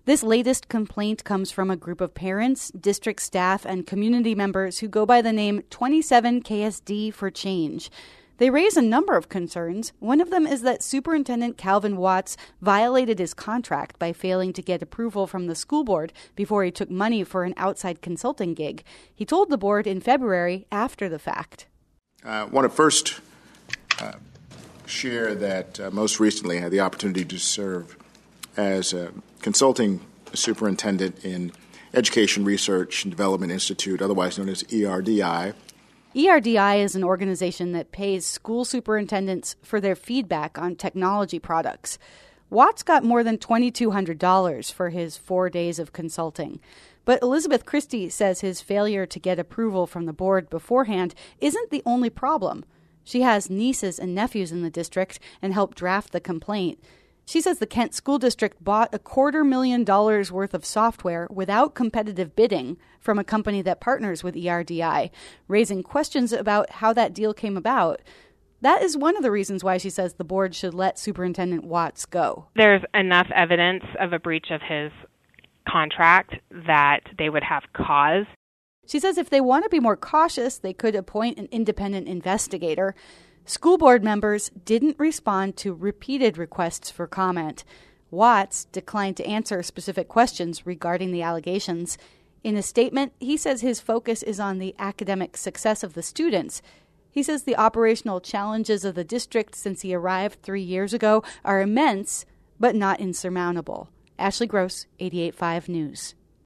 This latest complaint comes from a group of parents, district staff, and community members who go by the name 27KSD for Change. They raise a number of concerns. One of them is that Superintendent Calvin Watts violated his contract by failing to get approval from the school board before he took money for an outside consulting gig. He told the board in February after the fact. I want to first share that most recently I had the opportunity to serve as a consulting superintendent in Education Research and Development Institute, otherwise known as ERDI. ERDI is an organization that pays school superintendents for their feedback on technology products. Watts got more than $2,200 for his 4 days of consulting. But Elizabeth Christie says his failure to get approval from the board beforehand isn't the only problem. She has nieces and nephews in the district and helped draft the complaint. She says the Kent School District bought $250,000 worth of software without competitive bidding from a company that partners with ERDI, raising questions about how that deal came about. That is one of the reasons why she says the board should let Superintendent Watts go. There's enough evidence of a breach of his contract that they would have cause. She says if they want to be more cautious, they could appoint an independent investigator. School board members didn't respond to repeated requests for comment. Watts declined to answer specific questions regarding the allegations. In a statement, he says his focus is on the academic success of the students. He says the operational challenges of the district since he arrived 3 years ago are immense, but not insurmountable. Ashley Gross, 88.5 News.